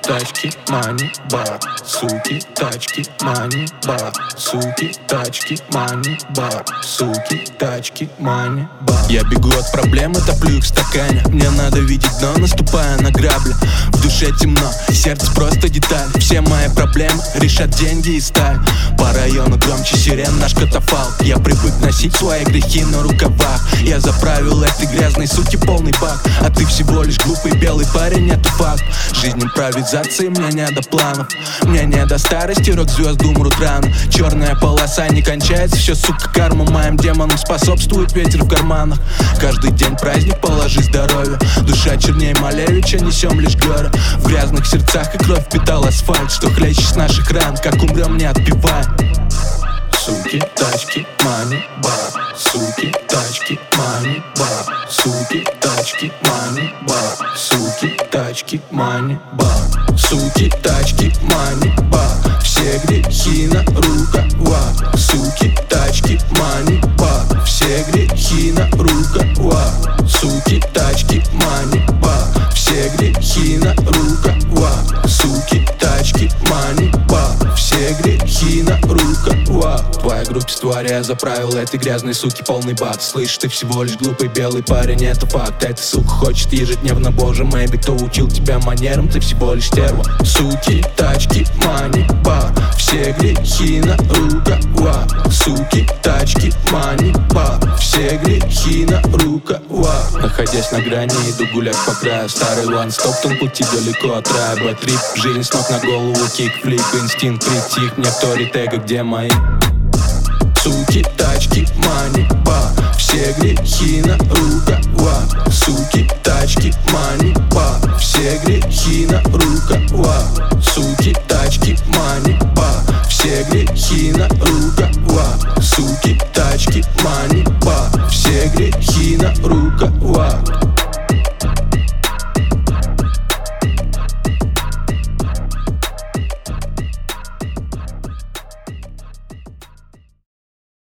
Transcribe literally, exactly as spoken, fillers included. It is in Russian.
тачки, мани, бар. Суки, тачки, мани, бар. Суки, тачки, мани, бар. Суки, тачки, мани, бар. Я бегу от проблемы, топлю их в стакане. Мне надо видеть дно, наступая на грабли. В душе темно, сердце просто деталь. Все мои проблемы решат деньги и сталь. По району громче сирен наш катафалк. Я привык носить свои грехи на рукавах. Я заправил этой грязной суки полный бак. А ты всего лишь глупый белый парень, это факт. Жизнь импровизации, мне не до планов. Мне не до старости, рок-звезды умрут рано. Черная полоса не кончается, все, сука, карма. Моим демонам способствует ветер в карманах. Каждый день праздник, положи здоровье. Душа черней Малевича, несем лишь горе. В грязных сердцах и кровь впитал асфальт. Что хлещет с наших ран, как умрем, не отпеваем. Суки, тачки, мани, бар. Суки, тачки, мани, бар. Суки, тачки, мани, бар. Суки, тачки, мани, бар. Суки, тачки, мани, бар. Все грехи на рукавах. Суки, тачки, мани, бар. Все грехи на рукавах. Суки, тачки, мани, бар. Все грехи на рукавах. Суки, тачки, мани, бар. Все грехи на рукавах. В твоей группе створе я заправил этой грязной суки полный бак. Слышь, ты всего лишь глупый белый парень, это факт. Эта сука хочет ежедневно, боже, мэйби, кто учил тебя манерам, ты всего лишь стерва. Суки, тачки, мани, бар. Все грехи на рукавах. Суки, тачки, мани, бар. Все грехи на рукавах. Находясь на грани, иду гулять по краю. Старый ван-стоп, тон пути далеко от рая. Бэт-трип, жизнь с ног на голову, кик-флип. Инстинкт притих, мне вторит эго, где мои? Суки, тачки, мани, бар. Все грехи на рукавах. Суки,